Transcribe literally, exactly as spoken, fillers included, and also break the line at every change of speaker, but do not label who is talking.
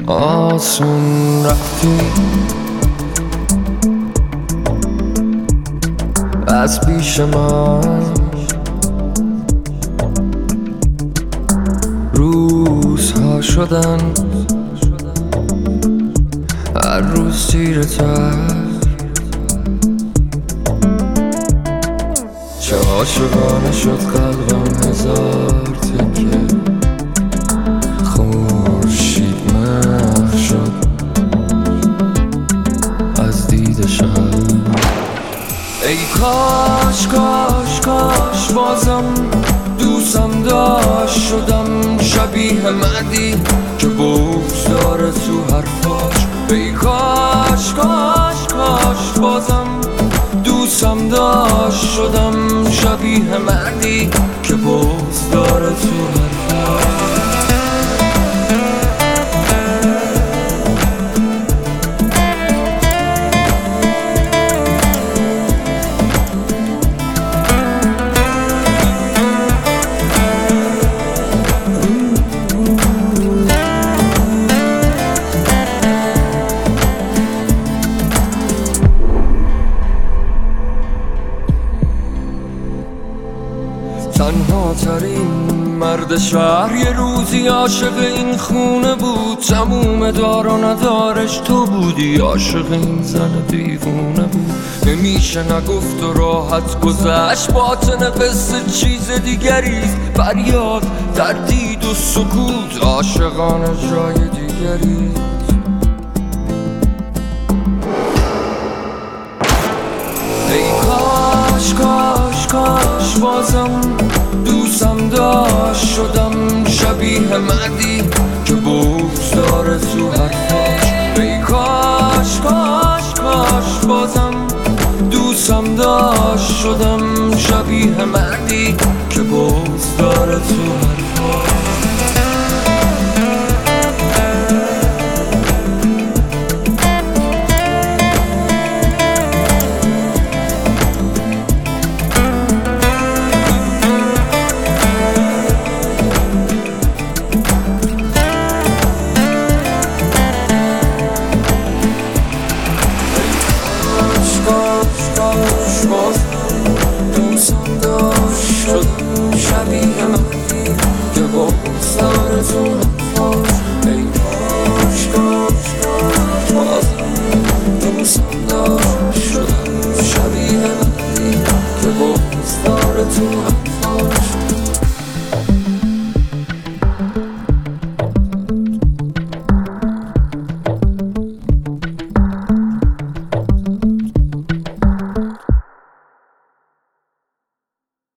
آسون رفتی از پیش من، روزها شدن هر روز تیره تر. چه عاشقانه شد قلبم هزار تکه، خورشید محو شد از دید شب. ای کاش کاش کاش بازم دوستم داشت شدم شبیه مردی که بغض داره تو حرفاش. ای کاش کاش کاش بازم دوستم داشت شدم شبیه مردی که بغض داره تو حرفاش. تنها ترین مرد شهر یه روزی عاشق این خونه بود، تموم دار و ندارش تو بودی. عاشق این زن دیوونه بود، نمیشه نگفت و راحت گذشت. باطن قصه چیز دیگریست، فریاد تردید و سکوت عاشقانه جای دیگریست. ای کاش کاش کاش بازم دوستم داشت شدم شبیه مردی که بغض داره تو حرفاش. ای کاش کاش کاش بازم دوستم داشت شدم شبیه مردی که بغض داره تو حرفاش. دوستم داشت شدم شبیه مردی که بغض داره تو حرفاش. ای کاش کاش کاش بازم دوستم داشت شدم شبیه مردی که بغض داره تو حرفاش.